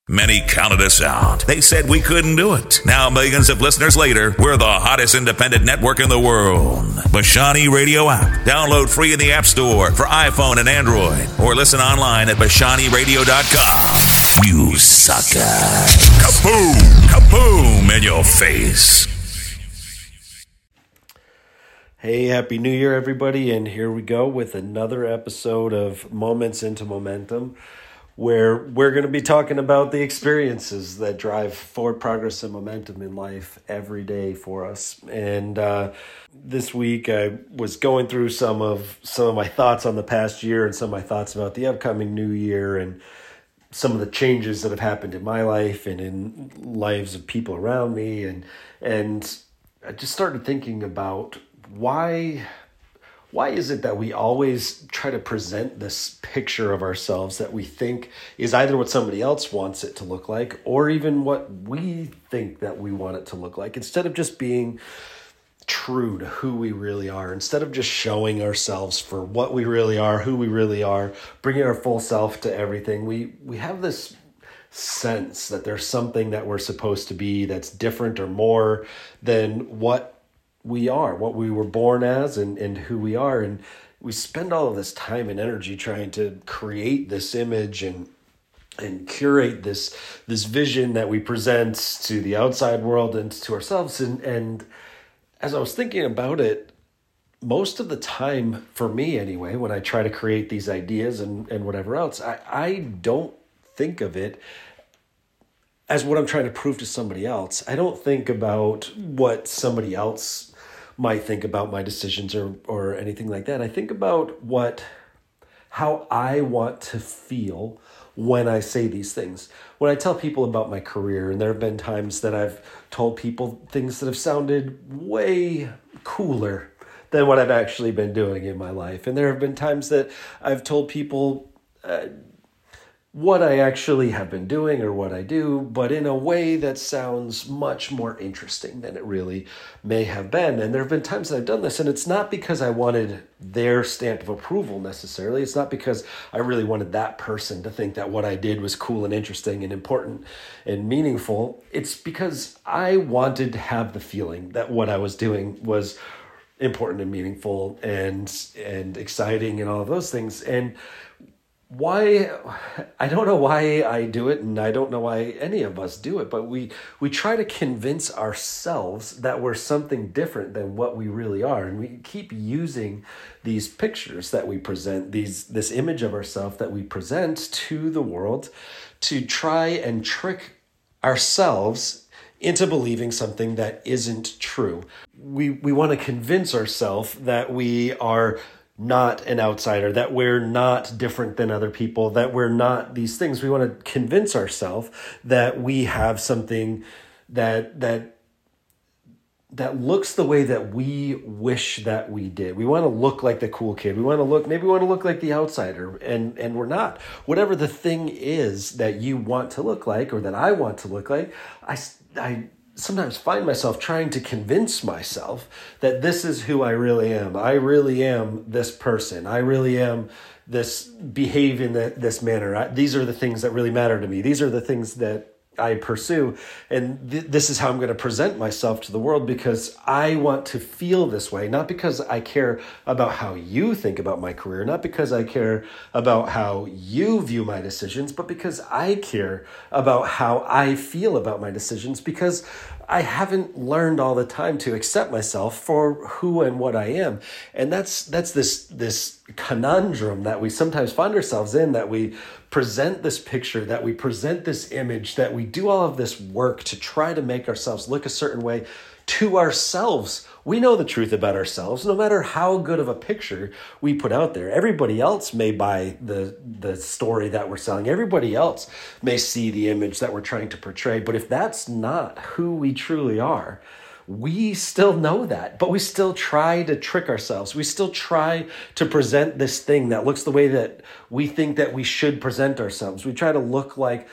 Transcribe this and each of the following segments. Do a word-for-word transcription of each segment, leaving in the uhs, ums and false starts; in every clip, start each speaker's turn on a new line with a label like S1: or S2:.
S1: Many counted us out. They said we couldn't do it. Now, millions of listeners later, we're the hottest independent network in the world. Bashani Radio app. Download free in the App Store for iPhone and Android. Or listen online at bashani radio dot com. You sucker. Kaboom! Kaboom in your face.
S2: Hey, Happy New Year, everybody. And here we go with another episode of Moments into Momentum, where we're going to be talking about the experiences that drive forward progress and momentum in life every day for us. And uh, this week I was going through some of some of my thoughts on the past year and some of my thoughts about the upcoming new year and some of the changes that have happened in my life and in lives of people around me. And and I just started thinking about why... Why is it that we always try to present this picture of ourselves that we think is either what somebody else wants it to look like or even what we think that we want it to look like, instead of just being true to who we really are, instead of just showing ourselves for what we really are, who we really are, bringing our full self to everything. We we have this sense that there's something that we're supposed to be that's different or more than what we are, what we were born as, and, and who we are. And we spend all of this time and energy trying to create this image and and curate this this vision that we present to the outside world and to ourselves. And, and as I was thinking about it, most of the time, for me anyway, when I try to create these ideas and, and whatever else, I, I don't think of it as what I'm trying to prove to somebody else. I don't think about what somebody else might think about my decisions or or anything like that. I think about what how I want to feel when I say these things. When I tell people about my career, and there have been times that I've told people things that have sounded way cooler than what I've actually been doing in my life. And there have been times that I've told people uh, what I actually have been doing or what I do, but in a way that sounds much more interesting than it really may have been. And there have been times that I've done this, and it's not because I wanted their stamp of approval necessarily. It's not because I really wanted that person to think that what I did was cool and interesting and important and meaningful. It's because I wanted to have the feeling that what I was doing was important and meaningful and and exciting and all of those things. And why, I don't know why I do it, and I don't know why any of us do it, but we, we try to convince ourselves that we're something different than what we really are. And we keep using these pictures that we present, these this image of ourselves that we present to the world to try and trick ourselves into believing something that isn't true. We, we want to convince ourselves that we are not an outsider, that we're not different than other people, that we're not these things. We want to convince ourselves that we have something that that that looks the way that we wish that we did. We want to look like the cool kid. We want to look, maybe we want to look like the outsider, and and we're not. Whatever the thing is that you want to look like, or that I want to look like, I I sometimes find myself trying to convince myself that this is who I really am. I really am this person. I really am this, behave in the, this manner. I, these are the things that really matter to me. These are the things that I pursue. And th- this is how I'm going to present myself to the world, because I want to feel this way, not because I care about how you think about my career, not because I care about how you view my decisions, but because I care about how I feel about my decisions, because I haven't learned all the time to accept myself for who and what I am. And that's that's this this conundrum that we sometimes find ourselves in, that we present this picture, that we present this image, that we do all of this work to try to make ourselves look a certain way to ourselves. We know the truth about ourselves, no matter how good of a picture we put out there. Everybody else may buy the, the story that we're selling. Everybody else may see the image that we're trying to portray. But if that's not who we truly are, we still know that, but we still try to trick ourselves. We still try to present this thing that looks the way that we think that we should present ourselves. We try to look like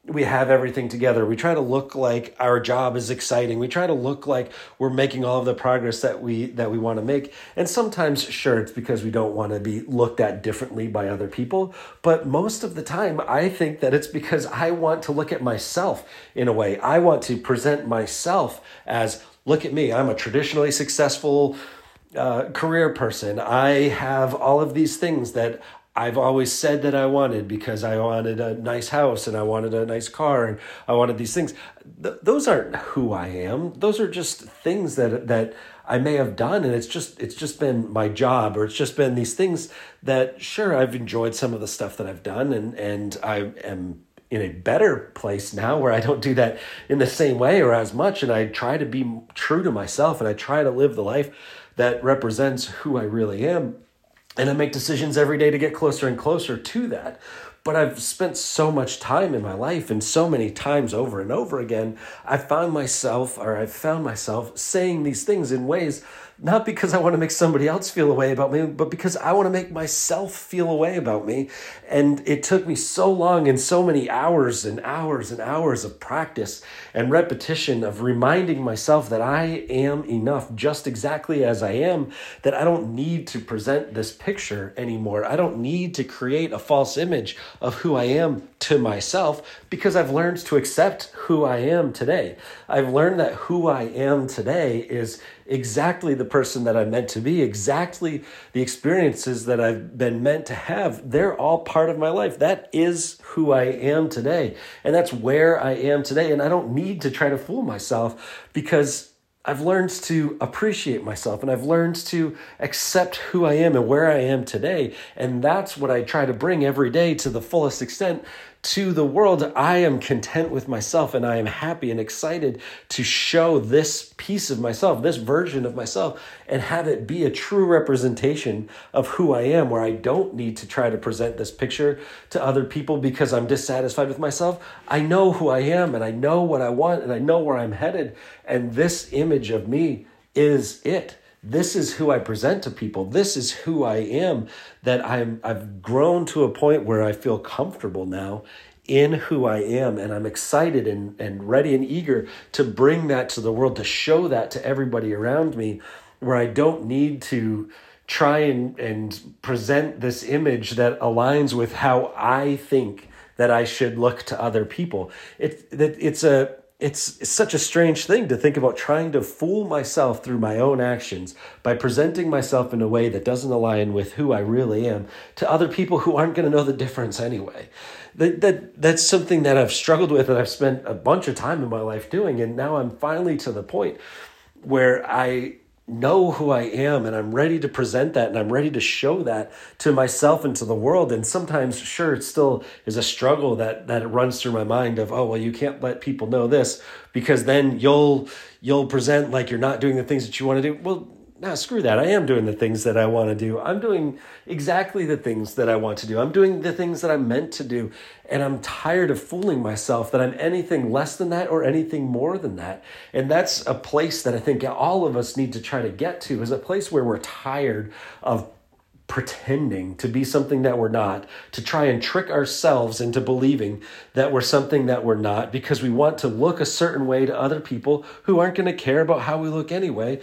S2: we have everything together. We try to look like our job is exciting. We try to look like we're making all of the progress that we that we want to make. And sometimes, sure, it's because we don't want to be looked at differently by other people. But most of the time, I think that it's because I want to look at myself in a way. I want to present myself as, look at me, I'm a traditionally successful uh, career person. I have all of these things that I've always said that I wanted, because I wanted a nice house and I wanted a nice car and I wanted these things. Th- those aren't who I am. Those are just things that that I may have done, and it's just it's just been my job, or it's just been these things that, sure, I've enjoyed some of the stuff that I've done, and and I am in a better place now where I don't do that in the same way or as much, and I try to be true to myself, and I try to live the life that represents who I really am. And I make decisions every day to get closer and closer to that. But I've spent so much time in my life, and so many times over and over again, I found myself, or I've found myself saying these things in ways, not because I want to make somebody else feel a way about me, but because I want to make myself feel a way about me. And it took me so long and so many hours and hours and hours of practice and repetition of reminding myself that I am enough just exactly as I am, that I don't need to present this picture anymore. I don't need to create a false image of who I am to myself, because I've learned to accept who I am today. I've learned that who I am today is exactly the person that I'm meant to be, exactly the experiences that I've been meant to have. They're all part of my life. That is who I am today. And that's where I am today. And I don't need to try to fool myself, because I've learned to appreciate myself, and I've learned to accept who I am and where I am today. And that's what I try to bring every day to the fullest extent to the world. I am content with myself, and I am happy and excited to show this piece of myself, this version of myself, and have it be a true representation of who I am, where I don't need to try to present this picture to other people because I'm dissatisfied with myself. I know who I am, and I know what I want, and I know where I'm headed, and this image of me is it. This is who I present to people. This is who I am, that I'm, I've grown to a point where I feel comfortable now in who I am. And I'm excited and, and ready and eager to bring that to the world, to show that to everybody around me, where I don't need to try and, and present this image that aligns with how I think that I should look to other people. It, it, it's a... It's, it's such a strange thing to think about, trying to fool myself through my own actions by presenting myself in a way that doesn't align with who I really am to other people who aren't going to know the difference anyway. That, that that's something that I've struggled with, and I've spent a bunch of time in my life doing. And now I'm finally to the point where I know who I am, and I'm ready to present that, and I'm ready to show that to myself and to the world. And sometimes, sure, it still is a struggle that that runs through my mind of, oh, well, you can't let people know this, because then you'll you'll present like you're not doing the things that you want to do. Well, no, screw that. I am doing the things that I want to do. I'm doing exactly the things that I want to do. I'm doing the things that I'm meant to do. And I'm tired of fooling myself that I'm anything less than that or anything more than that. And that's a place that I think all of us need to try to get to, is a place where we're tired of pretending to be something that we're not, to try and trick ourselves into believing that we're something that we're not, because we want to look a certain way to other people who aren't going to care about how we look anyway.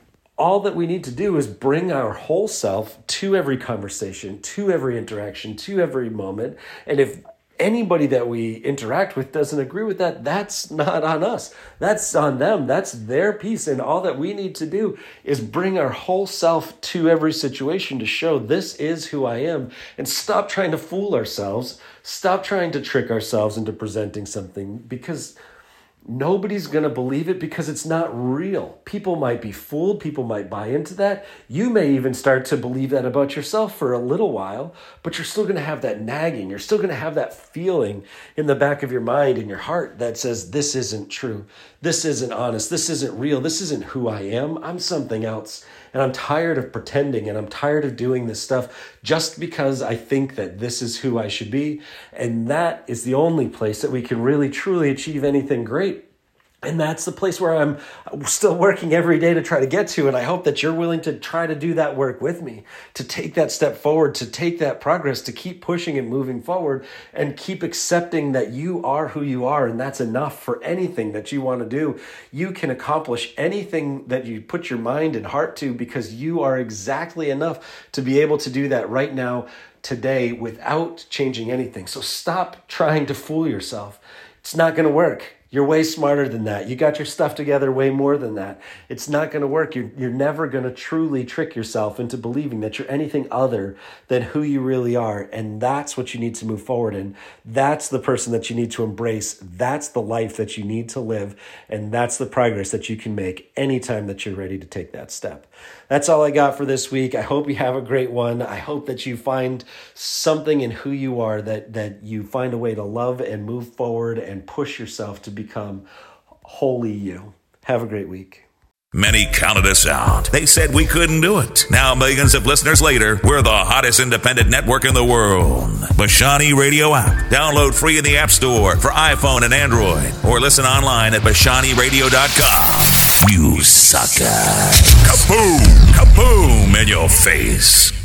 S2: All that we need to do is bring our whole self to every conversation, to every interaction, to every moment. And if anybody that we interact with doesn't agree with that, that's not on us. That's on them. That's their piece. And all that we need to do is bring our whole self to every situation to show this is who I am, and stop trying to fool ourselves. Stop trying to trick ourselves into presenting something, because nobody's going to believe it, because it's not real. People might be fooled. People might buy into that. You may even start to believe that about yourself for a little while, but you're still going to have that nagging. You're still going to have that feeling in the back of your mind and your heart that says, this isn't true. This isn't honest. This isn't real. This isn't who I am. I'm something else. And I'm tired of pretending, and I'm tired of doing this stuff just because I think that this is who I should be. And that is the only place that we can really truly achieve anything great, And that's the place where I'm still working every day to try to get to. And I hope that you're willing to try to do that work with me, to take that step forward, to take that progress, to keep pushing and moving forward, and keep accepting that you are who you are. And that's enough for anything that you want to do. You can accomplish anything that you put your mind and heart to, because you are exactly enough to be able to do that right now, today, without changing anything. So stop trying to fool yourself. It's not going to work. You're way smarter than that. You got your stuff together way more than that. It's not going to work. You're, you're never going to truly trick yourself into believing that you're anything other than who you really are. And that's what you need to move forward in. That's the person that you need to embrace. That's the life that you need to live. And that's the progress that you can make anytime that you're ready to take that step. That's all I got for this week. I hope you have a great one. I hope that you find something in who you are, that, that you find a way to love and move forward and push yourself to become wholly you. Have a great week.
S1: Many counted us out. They said we couldn't do it. Now, millions of listeners later, we're the hottest independent network in the world. Bashani Radio app. Download free in the App Store for iPhone and Android. Or listen online at bashani radio dot com. You sucker. Kaboom! Kaboom in your face.